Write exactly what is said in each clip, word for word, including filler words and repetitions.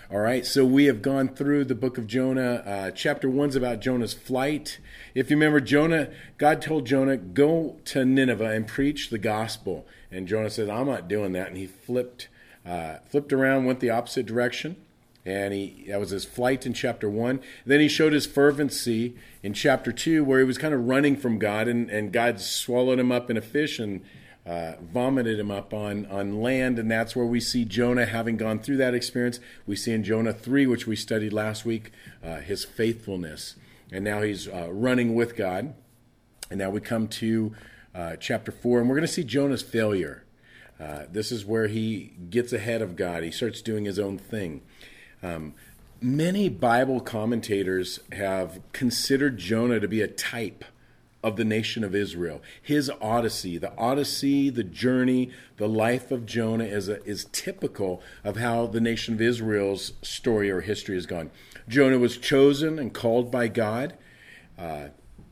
All right, so we have gone through the book of Jonah. Uh, chapter one's about Jonah's flight. If you remember, Jonah, God told Jonah, go to Nineveh and preach the gospel. And Jonah said, I'm not doing that. And he flipped uh, flipped around, went the opposite direction. And he that was his flight in chapter one. Then he showed his fervency in chapter two, where he was kind of running from God, and, and God swallowed him up in a fish and uh, vomited him up on, on land. And that's where we see Jonah having gone through that experience. We see in Jonah three, which we studied last week, uh, his faithfulness. And now he's uh, running with God. And now we come to uh, chapter four, and we're going to see Jonah's failure. Uh, this is where he gets ahead of God. He starts doing his own thing. Um, many Bible commentators have considered Jonah to be a type of the nation of Israel. His odyssey, the odyssey, the journey, the life of Jonah is a, is typical of how the nation of Israel's story or history has gone. Jonah was chosen and called by God. Uh,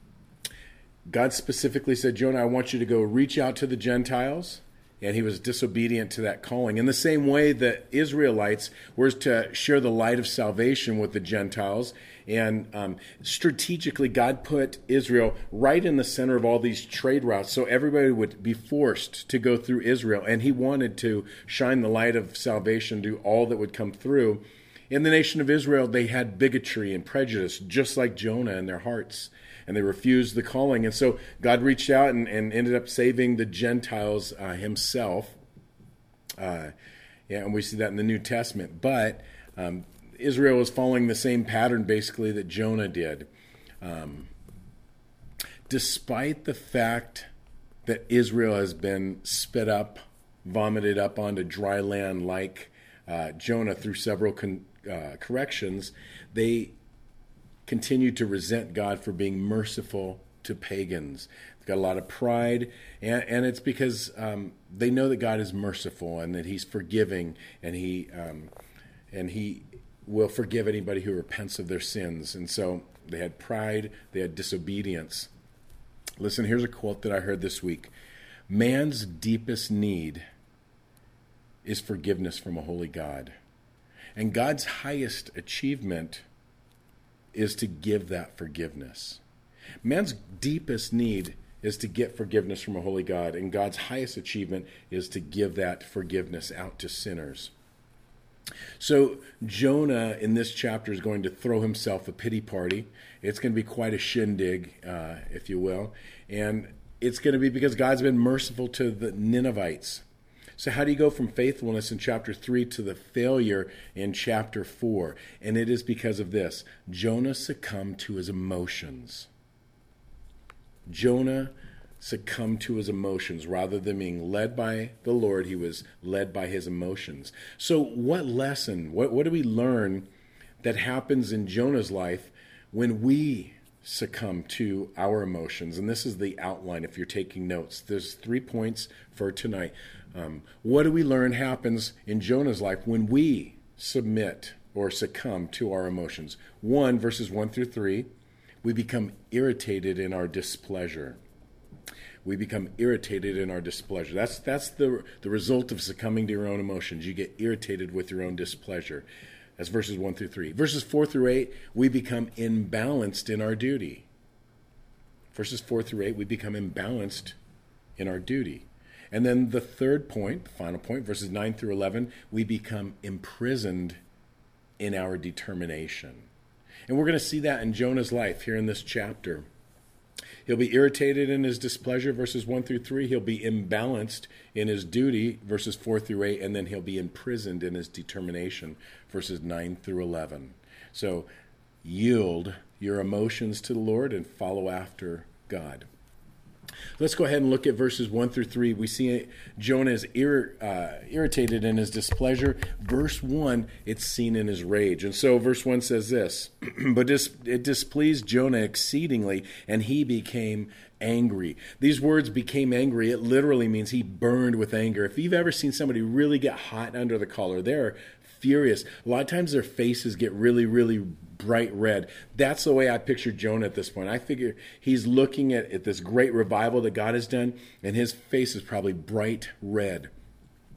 God specifically said, Jonah, I want you to go reach out to the Gentiles. And he was disobedient to that calling. In the same way that Israelites were to share the light of salvation with the Gentiles. And um, strategically, God put Israel right in the center of all these trade routes, so everybody would be forced to go through Israel. And he wanted to shine the light of salvation to all that would come through. In the nation of Israel, they had bigotry and prejudice, just like Jonah in their hearts. And they refused the calling. And so God reached out and, and ended up saving the Gentiles uh, himself. Uh, yeah, and we see that in the New Testament. But um, Israel was following the same pattern, basically, that Jonah did. Um, despite the fact that Israel has been spit up, vomited up onto dry land like uh, Jonah through several con- uh, corrections, they continue to resent God for being merciful to pagans. They've got a lot of pride, and, and it's because um, they know that God is merciful and that he's forgiving, and he um, and he will forgive anybody who repents of their sins. And so they had pride, they had disobedience. Listen, here's a quote that I heard this week. Man's deepest need is forgiveness from a holy God. And God's highest achievement is to give that forgiveness. Man's deepest need is to get forgiveness from a holy God, and God's highest achievement is to give that forgiveness out to sinners. So Jonah in this chapter is going to throw himself a pity party. It's going to be quite a shindig, uh, if you will, and it's going to be because God's been merciful to the Ninevites. So how do you go from faithfulness in chapter three to the failure in chapter four? And it is because of this. Jonah succumbed to his emotions. Jonah succumbed to his emotions. Rather than being led by the Lord, he was led by his emotions. So what lesson, what, what do we learn that happens in Jonah's life when we succumb to our emotions? And this is the outline if you're taking notes. There's three points for tonight. Um, what do we learn happens in Jonah's life when we submit or succumb to our emotions? One, verses one through three, we become irritated in our displeasure. We become irritated in our displeasure. That's that's the the result of succumbing to your own emotions. You get irritated with your own displeasure. That's verses one through three. Verses four through eight, we become imbalanced in our duty. Verses four through eight, we become imbalanced in our duty. And then the third point, the final point, verses nine through eleven, we become imprisoned in our determination. And we're going to see that in Jonah's life here in this chapter. He'll be irritated in his displeasure, verses one through three. He'll be imbalanced in his duty, verses four through eight. And then he'll be imprisoned in his determination, verses nine through eleven. So yield your emotions to the Lord and follow after God. Let's go ahead and look at verses one through three. We see Jonah is ir- uh, irritated in his displeasure. Verse one, it's seen in his rage. And so verse one says this, but dis- it displeased Jonah exceedingly, and he became angry. These words became angry. It literally means he burned with anger. If you've ever seen somebody really get hot under the collar, they're furious. A lot of times their faces get really, really bright red. That's the way I picture Jonah at this point. I figure he's looking at, at this great revival that God has done, and his face is probably bright red.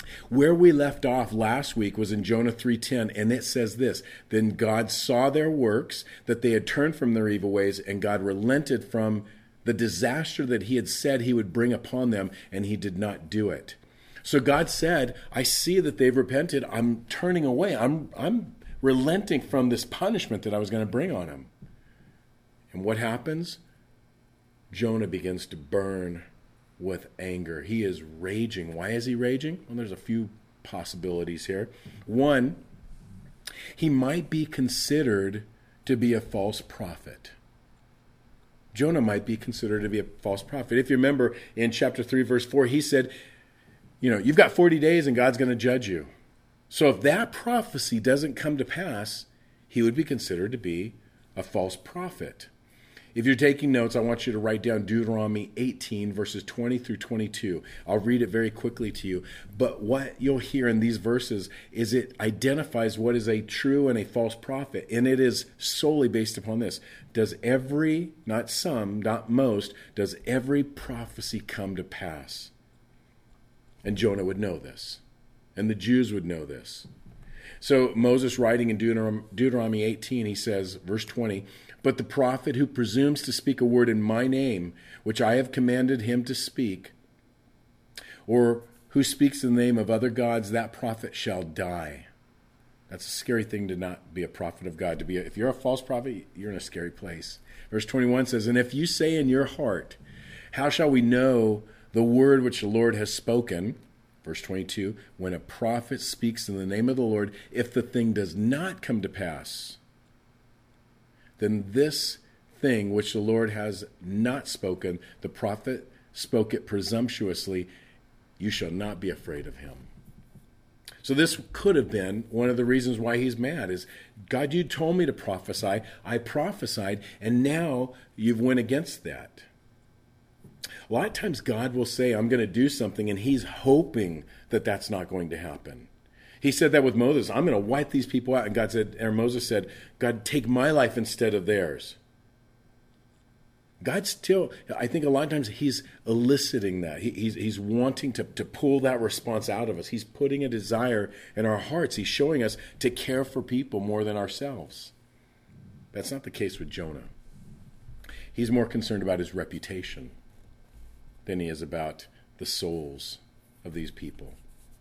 Where we left off last week was in Jonah three ten, and it says this: Then God saw their works, that they had turned from their evil ways, and God relented from the disaster that he had said he would bring upon them, and he did not do it. So God said, I see that they've repented. I'm turning away. I'm, I'm relenting from this punishment that I was going to bring on them. And what happens? Jonah begins to burn with anger. He is raging. Why is he raging? Well, there's a few possibilities here. One, he might be considered to be a false prophet. Jonah might be considered to be a false prophet. If you remember in chapter three, verse four, he said, you know, you've got forty days and God's going to judge you. So if that prophecy doesn't come to pass, he would be considered to be a false prophet. If you're taking notes, I want you to write down Deuteronomy eighteen, verses twenty through twenty-two. I'll read it very quickly to you. But what you'll hear in these verses is it identifies what is a true and a false prophet. And it is solely based upon this. Does every, not some, not most, does every prophecy come to pass? And Jonah would know this. And the Jews would know this. So Moses, writing in Deuteronomy eighteen, he says, verse twenty, But the prophet who presumes to speak a word in my name, which I have commanded him to speak, or who speaks in the name of other gods, that prophet shall die. That's a scary thing to not be a prophet of God. To be a, if you're a false prophet, you're in a scary place. Verse twenty-one says, And if you say in your heart, how shall we know the word which the Lord has spoken? Verse twenty-two, when a prophet speaks in the name of the Lord, if the thing does not come to pass, then this thing which the Lord has not spoken, the prophet spoke it presumptuously, you shall not be afraid of him. So this could have been one of the reasons why he's mad is, God, you told me to prophesy. I prophesied, and now you've went against that. A lot of times God will say, I'm going to do something, and he's hoping that that's not going to happen. He said that with Moses. I'm going to wipe these people out. And God said, or Moses said, God, take my life instead of theirs. God still, I think a lot of times he's eliciting that. He, he's, he's wanting to, to pull that response out of us. He's putting a desire in our hearts. He's showing us to care for people more than ourselves. That's not the case with Jonah. He's more concerned about his reputation than he is about the souls of these people.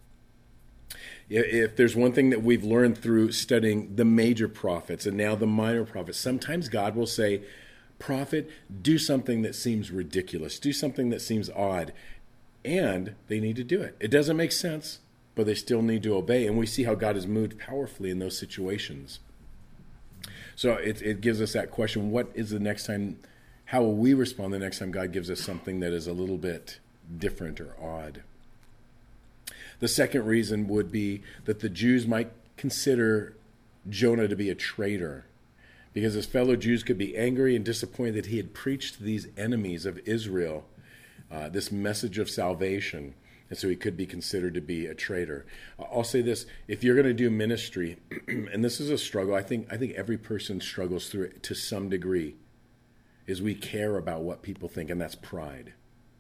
If there's one thing that we've learned through studying the major prophets and now the minor prophets, sometimes God will say, prophet, do something that seems ridiculous, do something that seems odd, and they need to do it. It doesn't make sense, but they still need to obey, and we see how God has moved powerfully in those situations. So it, it gives us that question, what is the next time, how will we respond the next time God gives us something that is a little bit different or odd? The second reason would be that the Jews might consider Jonah to be a traitor, because his fellow Jews could be angry and disappointed that he had preached to these enemies of Israel uh, this message of salvation, and so he could be considered to be a traitor. I'll say this, if you're going to do ministry, and this is a struggle, I think I think every person struggles through it to some degree, is we care about what people think, and that's pride.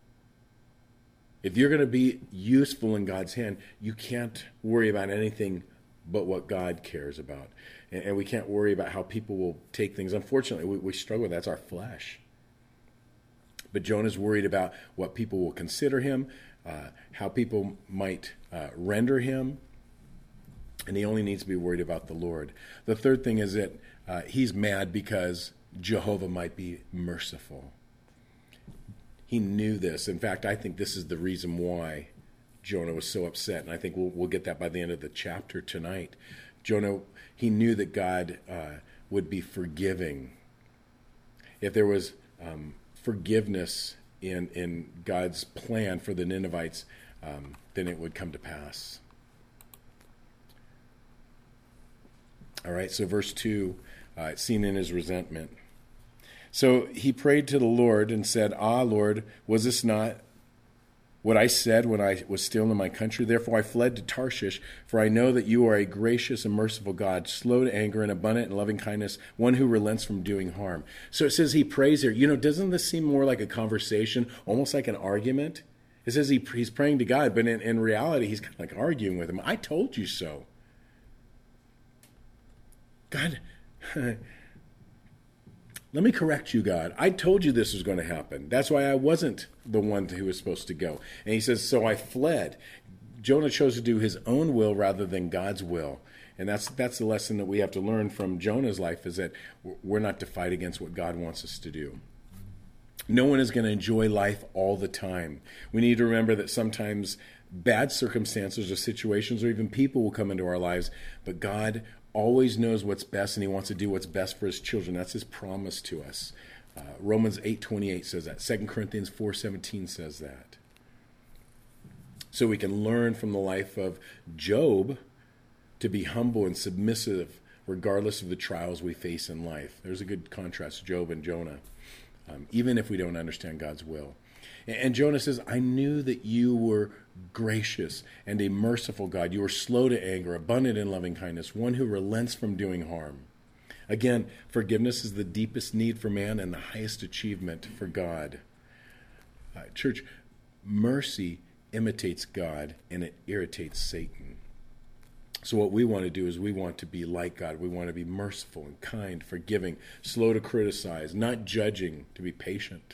If you're going to be useful in God's hand, you can't worry about anything but what God cares about. And, and we can't worry about how people will take things. Unfortunately, we, we struggle with that. That's our flesh. But Jonah's worried about what people will consider him, uh, how people might uh, render him, and he only needs to be worried about the Lord. The third thing is that uh, he's mad because Jehovah might be merciful. He knew this. In fact, I think this is the reason why Jonah was so upset, and I think we'll, we'll get that by the end of the chapter tonight. Jonah, he knew that God uh, would be forgiving. If there was um, forgiveness in, in God's plan for the Ninevites, um, then it would come to pass. All right, so verse two, uh, seen in his resentment. So he prayed to the Lord and said, Ah, Lord, was this not what I said when I was still in my country? Therefore I fled to Tarshish, for I know that you are a gracious and merciful God, slow to anger and abundant in loving kindness, one who relents from doing harm. So it says he prays here. You know, doesn't this seem more like a conversation, almost like an argument? It says he, he's praying to God, but in, in reality, he's kind of like arguing with him. I told you so. God, let me correct you, God. I told you this was going to happen. That's why I wasn't the one who was supposed to go. And he says, so I fled. Jonah chose to do his own will rather than God's will. And that's that's the lesson that we have to learn from Jonah's life, is that we're not to fight against what God wants us to do. No one is going to enjoy life all the time. We need to remember that sometimes bad circumstances or situations or even people will come into our lives, but God always knows what's best, and he wants to do what's best for his children. That's his promise to us. Uh, Romans eight twenty-eight says that. Second Corinthians four seventeen says that. So we can learn from the life of Job to be humble and submissive regardless of the trials we face in life. There's a good contrast, Job and Jonah, um, even if we don't understand God's will. And, and Jonah says, I knew that you were gracious and a merciful God. You were slow to anger, abundant in loving kindness, one who relents from doing harm. Again, forgiveness is the deepest need for man and the highest achievement for God. Uh, church, mercy imitates God and it irritates Satan. So what we want to do is we want to be like God. We want to be merciful and kind, forgiving, slow to criticize, not judging, to be patient.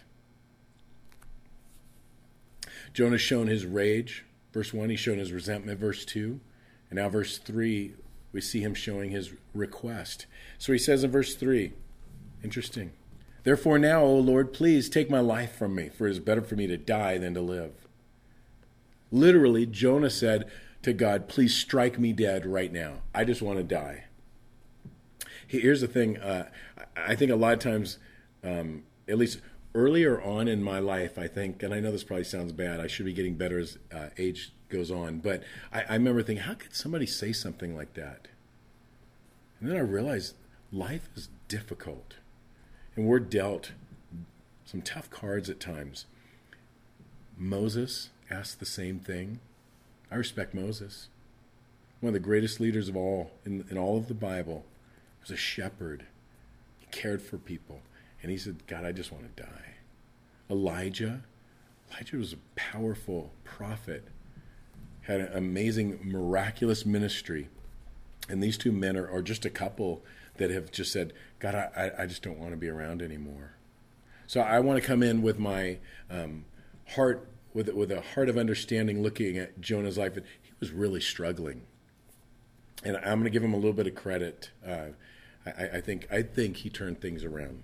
Jonah's shown his rage. Verse one, he's shown his resentment. Verse two. And now verse three, we see him showing his request. So he says in verse three, interesting. Therefore now, O Lord, please take my life from me, for it is better for me to die than to live. Literally, Jonah said to God, please strike me dead right now. I just want to die. Here's the thing. Uh, I think a lot of times, um, at least earlier on in my life, I think, and I know this probably sounds bad, I should be getting better as uh, age goes on, but I, I remember thinking, how could somebody say something like that? And then I realized life is difficult, and we're dealt some tough cards at times. Moses asked the same thing. I respect Moses. One of the greatest leaders of all in, in all of the Bible. He was a shepherd. He cared for people. And he said, God, I just want to die. Elijah. Elijah was a powerful prophet. Had an amazing, miraculous ministry. And these two men are, are just a couple that have just said, God, I, I just don't want to be around anymore. So I want to come in with my um, heart With, with a heart of understanding, looking at Jonah's life. He was really struggling. And I'm going to give him a little bit of credit. Uh, I, I think I think he turned things around.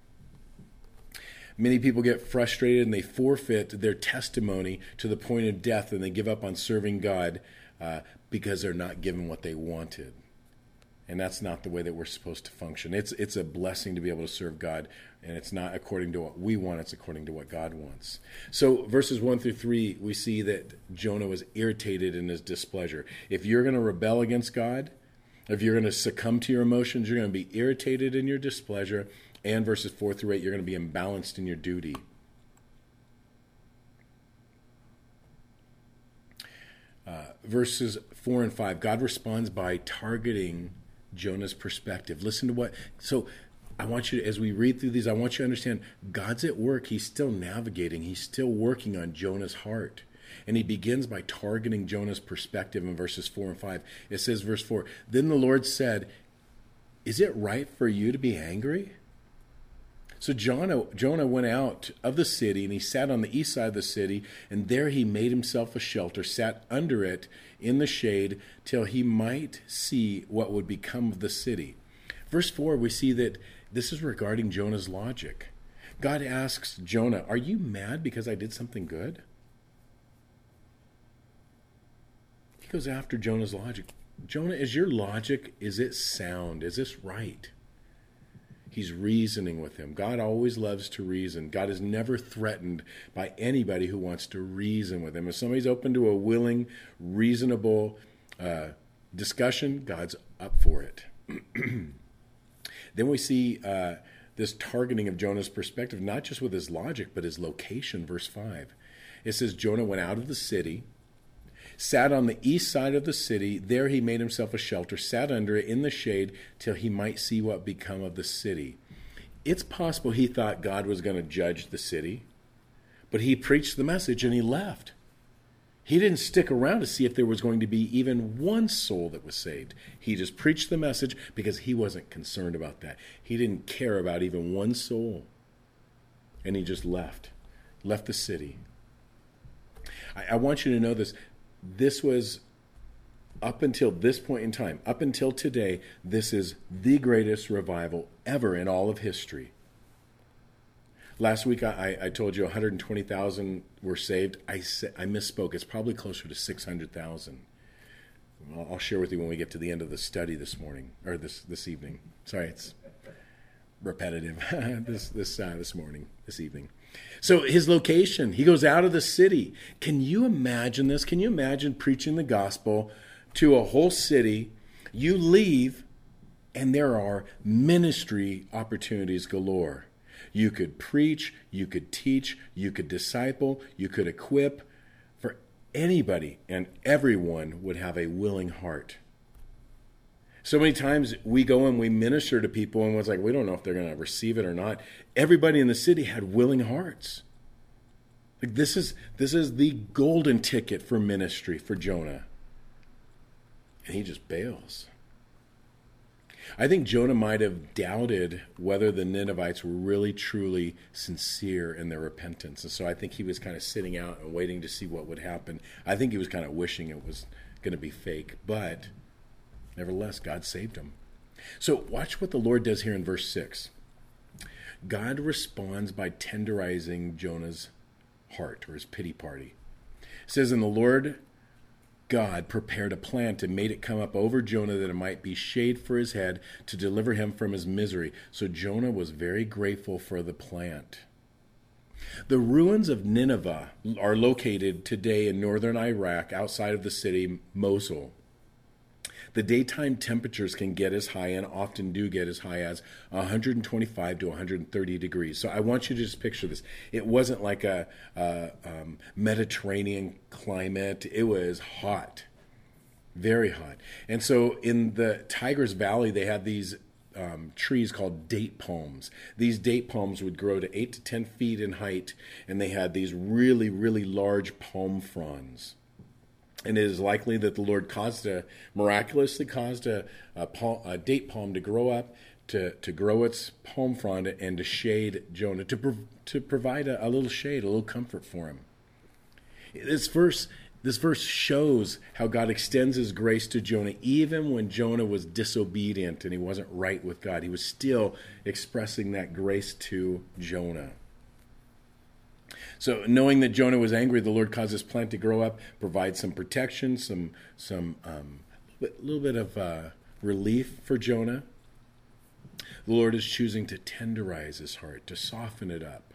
Many people get frustrated and they forfeit their testimony to the point of death, and they give up on serving God uh, because they're not given what they wanted. And that's not the way that we're supposed to function. It's it's a blessing to be able to serve God, and it's not according to what we want, it's according to what God wants. So verses one through three, we see that Jonah was irritated in his displeasure. If you're going to rebel against God, if you're going to succumb to your emotions, you're going to be irritated in your displeasure, and verses four through eight, you're going to be imbalanced in your duty. Uh, verses four and five, God responds by targeting Jonah's perspective. Listen to what, so I want you to, as we read through these, I want you to understand God's at work. He's still navigating. He's still working on Jonah's heart. And he begins by targeting Jonah's perspective in verses four and five. It says, verse four, then the Lord said, is it right for you to be angry? So Jonah, Jonah went out of the city, and he sat on the east side of the city, and there he made himself a shelter, sat under it in the shade, till he might see what would become of the city. Verse four, we see that this is regarding Jonah's logic. God asks Jonah, are you mad because I did something good? He goes after Jonah's logic. Jonah, is your logic, is it sound? Is this right? He's reasoning with him. God always loves to reason. God is never threatened by anybody who wants to reason with him. If somebody's open to a willing, reasonable uh, discussion, God's up for it. Then we see uh, this targeting of Jonah's perspective, not just with his logic, but his location, verse five. It says, Jonah went out of the city, sat on the east side of the city. There he made himself a shelter, sat under it in the shade till he might see what become of the city. It's possible he thought God was going to judge the city, but he preached the message and he left. He didn't stick around to see if there was going to be even one soul that was saved. He just preached the message because he wasn't concerned about that. He didn't care about even one soul. And he just left, left the city. I, I want you to know this. This was, up until this point in time, up until today, this is the greatest revival ever in all of history. Last week, I, I told you one hundred twenty thousand were saved. I, I misspoke. It's probably closer to six hundred thousand. I'll share with you when we get to the end of the study this morning, or this, this evening. Sorry, it's repetitive this this uh, this morning, this evening. So his location, he goes out of the city. Can you imagine this? Can you imagine preaching the gospel to a whole city? You leave, and there are ministry opportunities galore. You could preach, you could teach, you could disciple, you could equip for anybody, and everyone would have a willing heart. So many times we go and we minister to people, and it's like, we don't know if they're going to receive it or not. Everybody in the city had willing hearts. Like this is this is the golden ticket for ministry for Jonah. And he just bails. I think Jonah might have doubted whether the Ninevites were really, truly sincere in their repentance. And so I think he was kind of sitting out and waiting to see what would happen. I think he was kind of wishing it was going to be fake. But nevertheless, God saved him. So watch what the Lord does here in verse six. God responds by tenderizing Jonah's heart, or his pity party. It says, and the Lord God prepared a plant and made it come up over Jonah that it might be shade for his head to deliver him from his misery. So Jonah was very grateful for the plant. The ruins of Nineveh are located today in northern Iraq outside of the city Mosul. The daytime temperatures can get as high, and often do get as high as one hundred twenty-five to one hundred thirty degrees. So I want you to just picture this. It wasn't like a, a um, Mediterranean climate. It was hot, very hot. And so in the Tigris Valley, they had these um, trees called date palms. These date palms would grow to eight to ten feet in height, and they had these really, really large palm fronds. And it is likely that the Lord caused a, miraculously caused a, a, palm, a date palm to grow up, to, to grow its palm frond and to shade Jonah, to, prov- to provide a, a little shade, a little comfort for him. This verse, this verse shows how God extends his grace to Jonah, even when Jonah was disobedient and he wasn't right with God. He was still expressing that grace to Jonah. So knowing that Jonah was angry, the Lord caused this plant to grow up, provide some protection, some some um, little bit of uh, relief for Jonah. The Lord is choosing to tenderize his heart, to soften it up.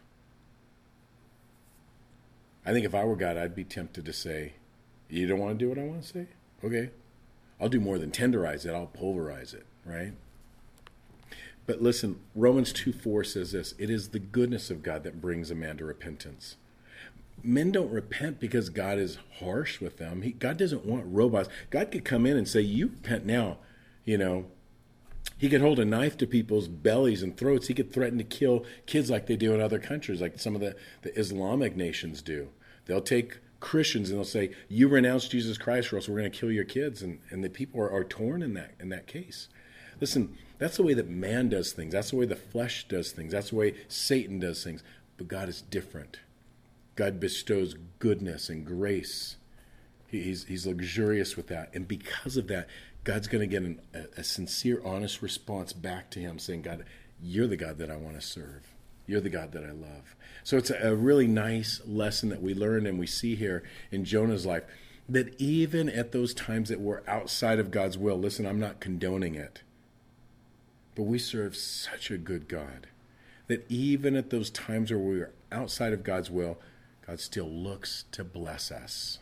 I think if I were God, I'd be tempted to say, you don't want to do what I want to say? Okay. I'll do more than tenderize it. I'll pulverize it, right? But listen, Romans two four says this, it is the goodness of God that brings a man to repentance. Men don't repent because God is harsh with them. He, God doesn't want robots. God could come in and say, you repent now. You know, he could hold a knife to people's bellies and throats. He could threaten to kill kids like they do in other countries, like some of the, the Islamic nations do. They'll take Christians and they'll say, you renounce Jesus Christ or else we're going to kill your kids. And, and the people are, are torn in that in that case. Listen, that's the way that man does things. That's the way the flesh does things. That's the way Satan does things. But God is different. God bestows goodness and grace. He's, he's luxurious with that. And because of that, God's going to get an, a, a sincere, honest response back to him saying, God, you're the God that I want to serve. You're the God that I love. So it's a, a really nice lesson that we learn and we see here in Jonah's life, that even at those times that we're outside of God's will, listen, I'm not condoning it, but we serve such a good God that even at those times where we're outside of God's will, God still looks to bless us.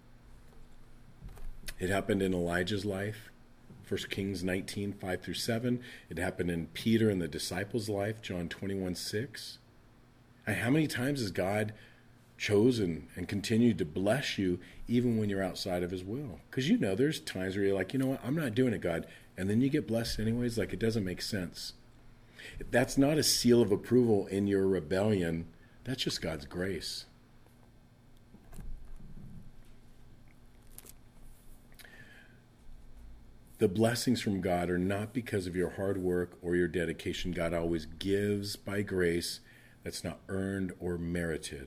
It happened in Elijah's life, First Kings nineteen, five through seven. It happened in Peter and the disciples' life, John twenty-one, six. And how many times has God chosen and continued to bless you even when you're outside of his will? Because you know there's times where you're like, you know what, I'm not doing it, God. And then you get blessed anyways, like it doesn't make sense. That's not a seal of approval in your rebellion. That's just God's grace. The blessings from God are not because of your hard work or your dedication. God always gives by grace that's not earned or merited.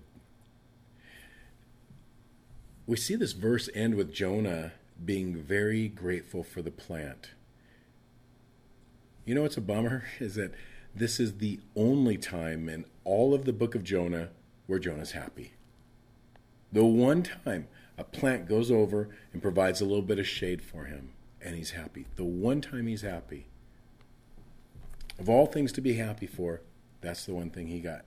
We see this verse end with Jonah being very grateful for the plant. You know what's a bummer? Is that this is the only time in all of the book of Jonah where Jonah's happy. The one time a plant goes over and provides a little bit of shade for him, and he's happy. The one time he's happy. Of all things to be happy for, that's the one thing he got.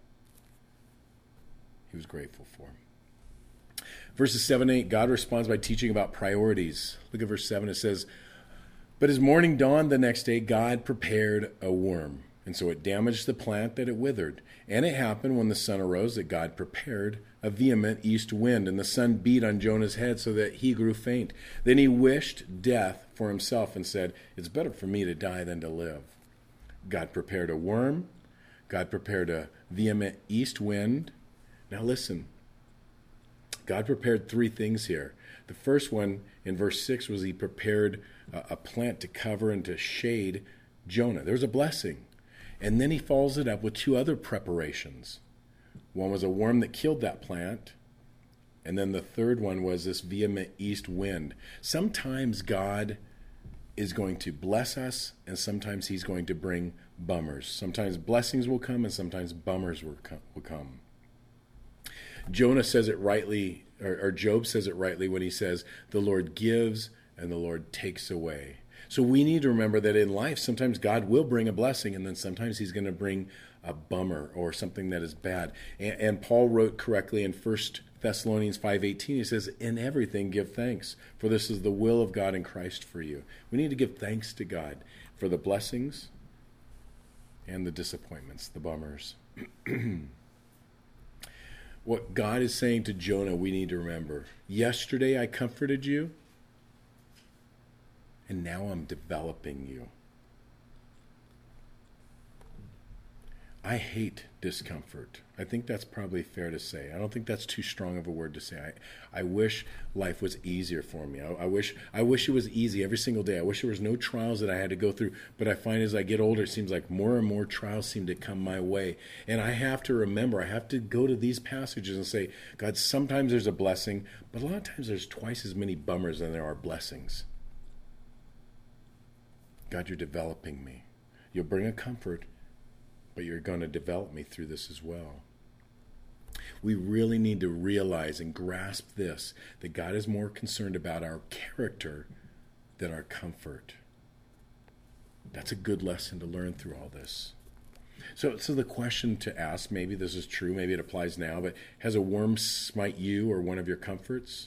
He was grateful for. Verses seven and eight, God responds by teaching about priorities. Look at verse seven. It says, "But as morning dawned the next day, God prepared a worm, and so it damaged the plant that it withered. And it happened when the sun arose that God prepared a vehement east wind, and the sun beat on Jonah's head so that he grew faint. Then he wished death for himself and said, 'It's better for me to die than to live.' God prepared a worm. God prepared a vehement east wind." Now listen. God prepared three things here. The first one in verse six was he prepared a, a plant to cover and to shade Jonah. There's a blessing. And then he follows it up with two other preparations. One was a worm that killed that plant. And then the third one was this vehement east wind. Sometimes God is going to bless us, and sometimes he's going to bring bummers. Sometimes blessings will come, and sometimes bummers will come. Jonah says it rightly, or, or Job says it rightly when he says, "The Lord gives and the Lord takes away." So we need to remember that in life, sometimes God will bring a blessing, and then sometimes he's going to bring a bummer or something that is bad. And, and Paul wrote correctly in First Thessalonians five eighteen, he says, "In everything give thanks, for this is the will of God in Christ for you." We need to give thanks to God for the blessings and the disappointments, the bummers. What God is saying to Jonah, we need to remember. Yesterday I comforted you, and now I'm developing you. I hate discomfort. I think that's probably fair to say. I don't think that's too strong of a word to say. I, I wish life was easier for me. I, I wish I wish it was easy every single day. I wish there was no trials that I had to go through. But I find as I get older, it seems like more and more trials seem to come my way. And I have to remember, I have to go to these passages and say, God, sometimes there's a blessing, but a lot of times there's twice as many bummers than there are blessings. God, you're developing me. You'll bring a comfort, but you're going to develop me through this as well. We really need to realize and grasp this, that God is more concerned about our character than our comfort. That's a good lesson to learn through all this. So, so the question to ask, maybe this is true, maybe it applies now, but has a worm smite you or one of your comforts?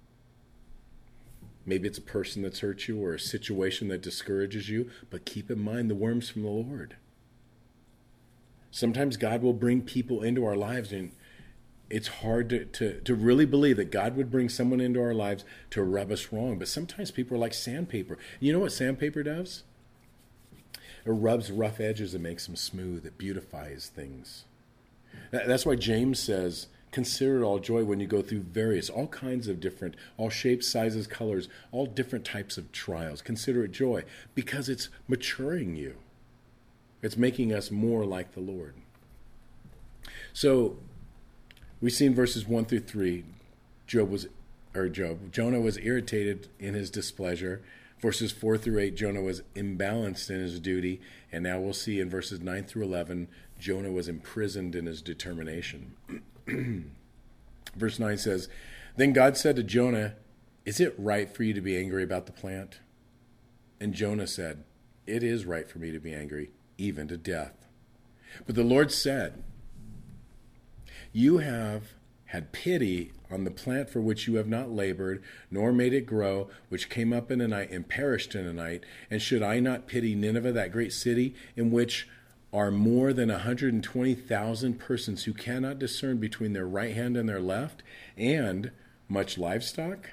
Maybe it's a person that's hurt you or a situation that discourages you, but keep in mind the worm's from the Lord. Sometimes God will bring people into our lives, and it's hard to, to, to really believe that God would bring someone into our lives to rub us wrong. But sometimes people are like sandpaper. You know what sandpaper does? It rubs rough edges and makes them smooth. It beautifies things. That's why James says, consider it all joy when you go through various, all kinds of different, all shapes, sizes, colors, all different types of trials. Consider it joy because it's maturing you. It's making us more like the Lord. So we see in verses one through three, Job was, or Job, Jonah was irritated in his displeasure. Verses four through eight, Jonah was imbalanced in his duty. And now we'll see in verses nine through eleven, Jonah was imprisoned in his determination. Verse nine says, "Then God said to Jonah, 'Is it right for you to be angry about the plant?' And Jonah said, 'It is right for me to be angry, even to death.' But the Lord said, 'You have had pity on the plant for which you have not labored, nor made it grow, which came up in a night and perished in a night. And should I not pity Nineveh, that great city, in which are more than one hundred twenty thousand persons who cannot discern between their right hand and their left, and much livestock?'"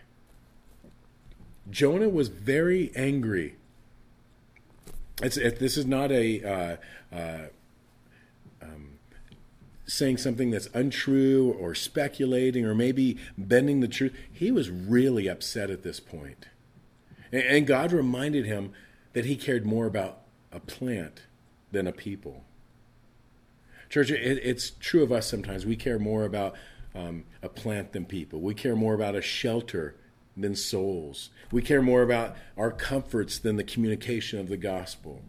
Jonah was very angry. It's, it, this is not a uh, uh, um, saying something that's untrue or speculating or maybe bending the truth. He was really upset at this point. And, and God reminded him that he cared more about a plant than a people. Church, it, it's true of us sometimes. We care more about um, a plant than people. We care more about a shelter than souls. We care more about our comforts than the communication of the gospel.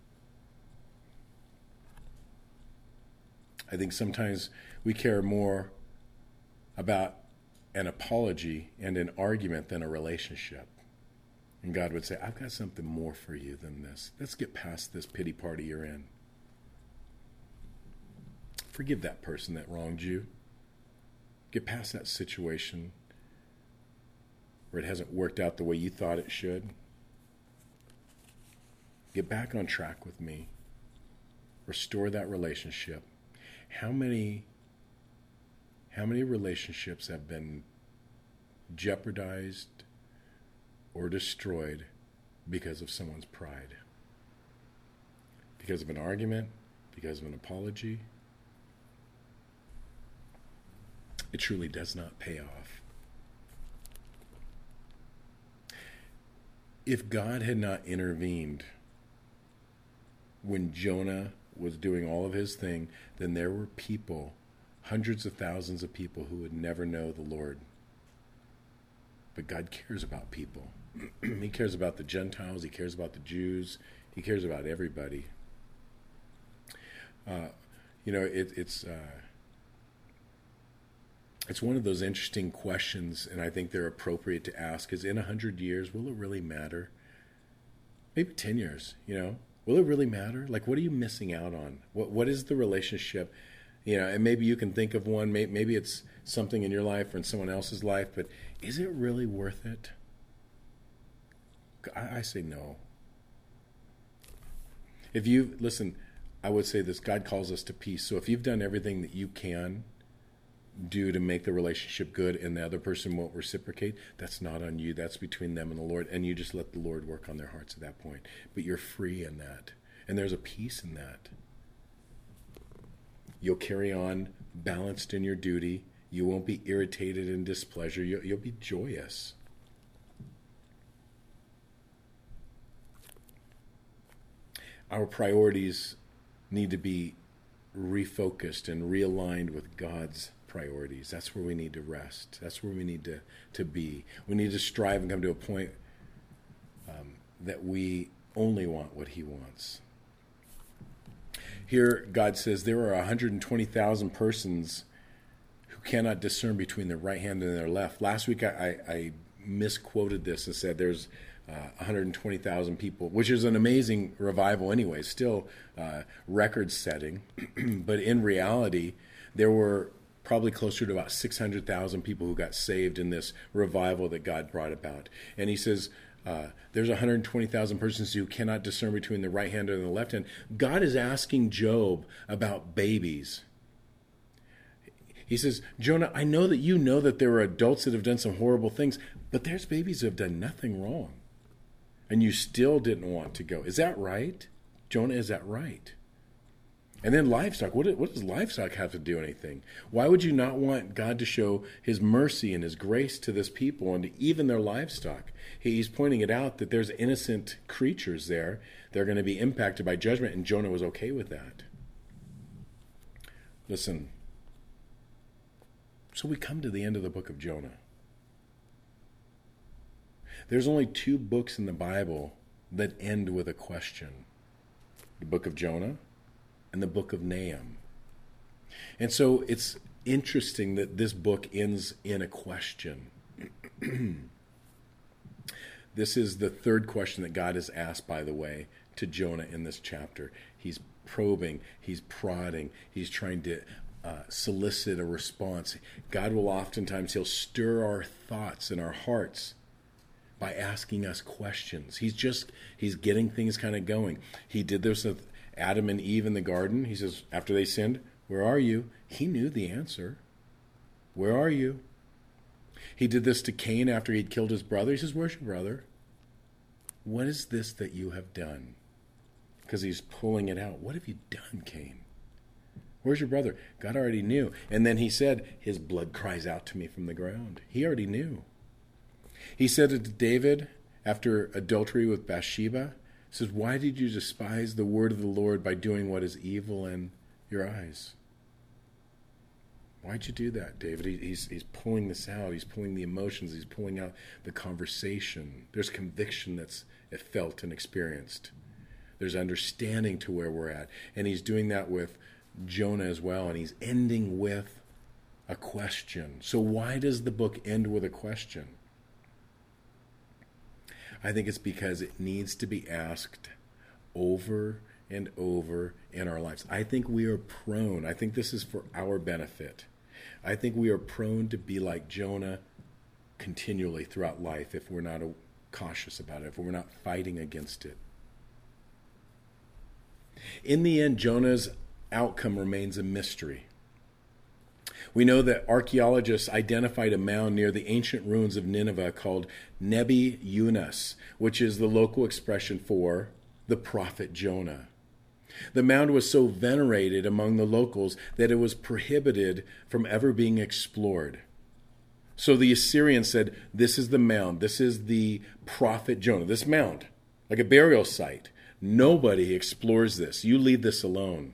I think sometimes we care more about an apology and an argument than a relationship. And God would say, I've got something more for you than this. Let's get past this pity party you're in. Forgive that person that wronged you. Get past that situation where it hasn't worked out the way you thought it should. Get back on track with me. Restore that relationship. How many, how many relationships have been jeopardized or destroyed because of someone's pride? Because of an argument? Because of an apology? It truly does not pay off. If God had not intervened when Jonah was doing all of his thing, then there were people, hundreds of thousands of people who would never know the Lord. But God cares about people. He cares about the Gentiles. He cares about the Jews. He cares about everybody. Uh, you know, it, it's uh, it's one of those interesting questions, and I think they're appropriate to ask. Is in a hundred years, will it really matter? Maybe ten years. You know, will it really matter? Like, what are you missing out on? What What is the relationship? You know, and maybe you can think of one. Maybe it's something in your life or in someone else's life, but is it really worth it? I, I say no. If you, listen, I would say this, God calls us to peace. So if you've done everything that you can do to make the relationship good and the other person won't reciprocate, that's not on you. That's between them and the Lord. And you just let the Lord work on their hearts at that point. But you're free in that. And there's a peace in that. You'll carry on balanced in your duty. You won't be irritated in displeasure. You'll, you'll be joyous. Our priorities need to be refocused and realigned with God's priorities. That's where we need to rest. That's where we need to, to be. We need to strive and come to a point um, that we only want what he wants. Here, God says there are one hundred twenty thousand persons who cannot discern between their right hand and their left. Last week, I, I, I misquoted this and said there's uh, one hundred twenty thousand people, which is an amazing revival anyway, still uh, record-setting. But in reality, there were probably closer to about six hundred thousand people who got saved in this revival that God brought about. And he says, Uh, there's one hundred twenty thousand persons who cannot discern between the right hand and the left hand. God is asking Job about babies. He says, Jonah, I know that you know that there are adults that have done some horrible things, but there's babies who have done nothing wrong. And you still didn't want to go. Is that right? Jonah, is that right? And then livestock. What, what does livestock have to do anything? Why would you not want God to show his mercy and his grace to this people and to even their livestock? He's pointing it out that there's innocent creatures there. They're going to be impacted by judgment, and Jonah was okay with that. Listen. So we come to the end of the book of Jonah. There's only two books in the Bible that end with a question. The book of Jonah and the book of Nahum. And so it's interesting that this book ends in a question. This is the third question that God has asked, by the way, to Jonah in this chapter. He's probing, he's prodding, he's trying to uh, solicit a response. God will oftentimes, he'll stir our thoughts and our hearts by asking us questions. He's just, he's getting things kind of going. He did this with Adam and Eve in the garden. He says, after they sinned, where are you? He knew the answer. Where are you? He did this to Cain after he'd killed his brother. He says, where's your brother? What is this that you have done? Because he's pulling it out. What have you done, Cain? Where's your brother? God already knew. And then he said, his blood cries out to me from the ground. He already knew. He said it to David after adultery with Bathsheba? He says, why did you despise the word of the Lord by doing what is evil in your eyes? Why'd you do that, David? He, he's, he's pulling this out. He's pulling the emotions. He's pulling out the conversation. There's conviction that's felt and experienced. There's understanding to where we're at. And he's doing that with Jonah as well. And he's ending with a question. So why does the book end with a question? I think it's because it needs to be asked over and over in our lives. I think we are prone, I think this is for our benefit. I think we are prone to be like Jonah continually throughout life if we're not cautious about it, if we're not fighting against it. In the end, Jonah's outcome remains a mystery. We know that archaeologists identified a mound near the ancient ruins of Nineveh called Nebi Yunus, which is the local expression for the prophet Jonah. The mound was so venerated among the locals that it was prohibited from ever being explored. So the Assyrians said, this is the mound, this is the prophet Jonah, this mound, like a burial site. Nobody explores this. You leave this alone.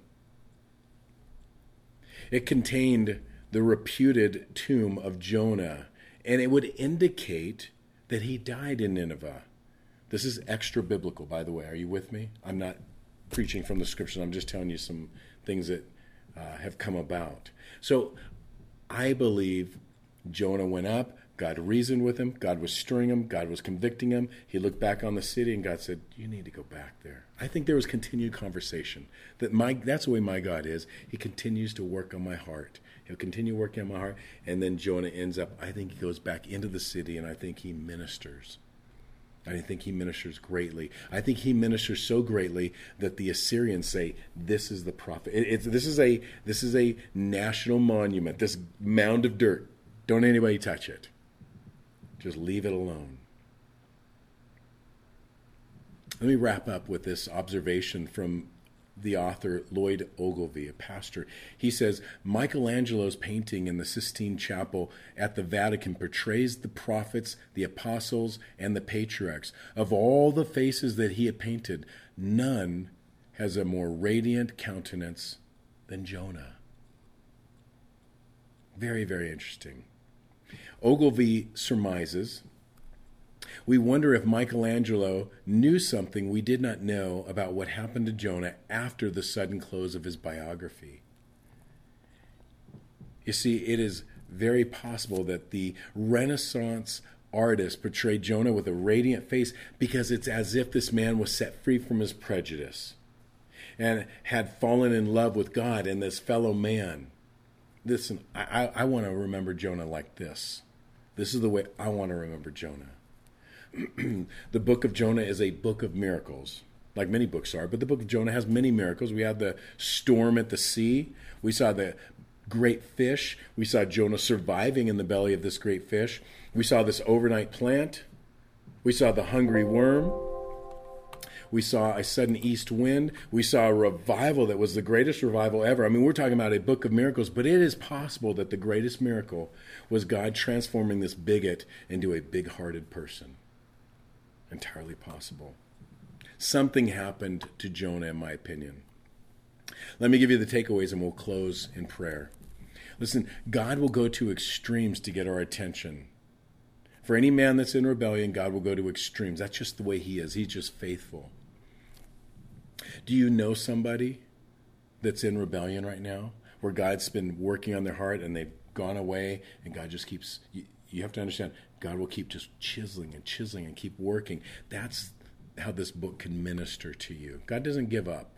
It contained the reputed tomb of Jonah, and it would indicate that he died in Nineveh. This is extra biblical, by the way. Are you with me? I'm not preaching from the scriptures. I'm just telling you some things that uh, have come about. So I believe Jonah went up. God reasoned with him. God was stirring him. God was convicting him. He looked back on the city, and God said, you need to go back there. I think there was continued conversation. That my That's the way my God is. He continues to work on my heart. He'll continue working on my heart. And then Jonah ends up, I think he goes back into the city, and I think he ministers. I think he ministers greatly. I think he ministers so greatly that the Assyrians say, this is the prophet. It, it's, this is a this is a national monument, this mound of dirt. Don't anybody touch it. Just leave it alone. Let me wrap up with this observation from the author Lloyd Ogilvie, a pastor. He says, Michelangelo's painting in the Sistine Chapel at the Vatican portrays the prophets, the apostles, and the patriarchs. Of all the faces that he had painted, none has a more radiant countenance than Jonah. Very, very interesting. Ogilvie surmises, we wonder if Michelangelo knew something we did not know about what happened to Jonah after the sudden close of his biography. You see, it is very possible that the Renaissance artist portrayed Jonah with a radiant face because it's as if this man was set free from his prejudice and had fallen in love with God and this fellow man. Listen, I, I, I want to remember Jonah like this. This is the way I want to remember Jonah. The book of Jonah is a book of miracles, like many books are, but the book of Jonah has many miracles. We have the storm at the sea. We saw the great fish. We saw Jonah surviving in the belly of this great fish. We saw this overnight plant. We saw the hungry worm. We saw a sudden east wind. We saw a revival that was the greatest revival ever. I mean, we're talking about a book of miracles, but it is possible that the greatest miracle was God transforming this bigot into a big-hearted person. Entirely possible. Something happened to Jonah, in my opinion. Let me give you the takeaways and we'll close in prayer. Listen, God will go to extremes to get our attention. For any man that's in rebellion, God will go to extremes. That's just the way he is. He's just faithful. Do you know somebody that's in rebellion right now, where God's been working on their heart and they've gone away and God just keeps... You, you have to understand, God will keep just chiseling and chiseling and keep working. That's how this book can minister to you. God doesn't give up.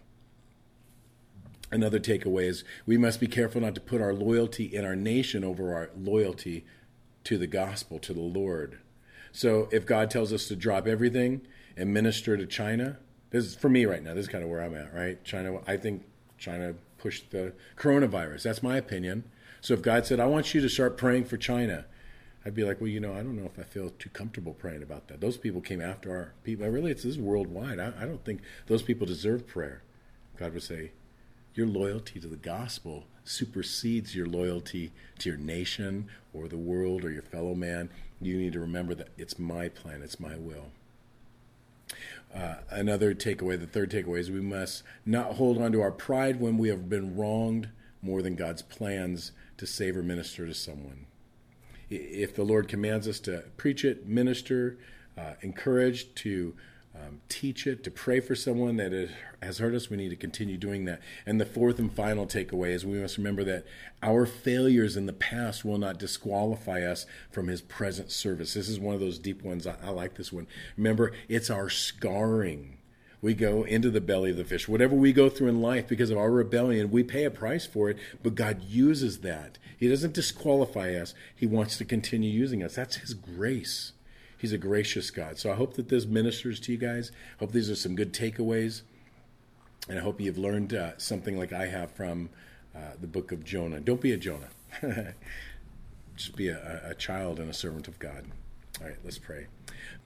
Another takeaway is we must be careful not to put our loyalty in our nation over our loyalty to the gospel, to the Lord. So if God tells us to drop everything and minister to China, this is for me right now, this is kind of where I'm at, right? China, I think China pushed the coronavirus. That's my opinion. So if God said, I want you to start praying for China, I'd be like, well, you know, I don't know if I feel too comfortable praying about that. Those people came after our people. Really, it's this is worldwide. I, I don't think those people deserve prayer. God would say, your loyalty to the gospel supersedes your loyalty to your nation or the world or your fellow man. You need to remember that it's my plan, it's my will. uh, another takeaway, the third takeaway, is we must not hold on to our pride when we have been wronged more than God's plans to save or minister to someone. If the Lord commands us to preach it, minister, uh, encourage, to um, teach it, to pray for someone that it has hurt us, we need to continue doing that. And the fourth and final takeaway is we must remember that our failures in the past will not disqualify us from his present service. This is one of those deep ones. I, I like this one. Remember, it's our scarring. We go into the belly of the fish. Whatever we go through in life because of our rebellion, we pay a price for it, but God uses that. He doesn't disqualify us. He wants to continue using us. That's his grace. He's a gracious God. So I hope that this ministers to you guys. I hope these are some good takeaways. And I hope you've learned uh, something like I have from uh, the book of Jonah. Don't be a Jonah. Just be a, a child and a servant of God. All right, let's pray.